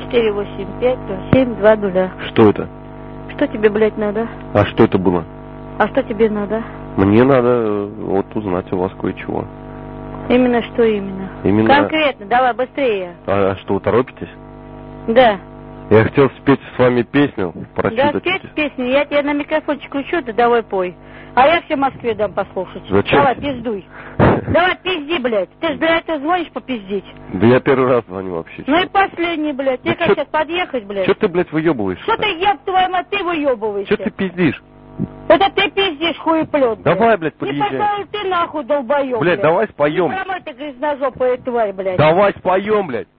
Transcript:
485-07-20. Что это? Что тебе, блядь, надо? А что это было? А что тебе надо? Мне надо вот узнать у вас кое-чего. Именно что именно? Именно... Конкретно, давай быстрее. А что, вы торопитесь? Да. Я хотел спеть с вами песню. Да, спеть песню. Я тебе на микрофончик включу, ты давай пой. А я все Москве дам послушать. Зачем? Давай, пиздуй. Давай, пизди, блядь. Ты ж для этого звонишь попиздить. Да я первый раз звоню вообще. Ну и последний, блядь. Тебе как сейчас подъехать, блядь? Что ты, блядь, выебываешься? Что ты, еб твою мать, ты выебываешься? Что ты пиздишь? Это ты пиздишь, хуеплет. Давай, блядь, подъезжай. Не пошел ты нахуй, долбоеб, блядь. Давай споем. Не промой ты грязножопая тварь, блядь. Давай споем, блядь.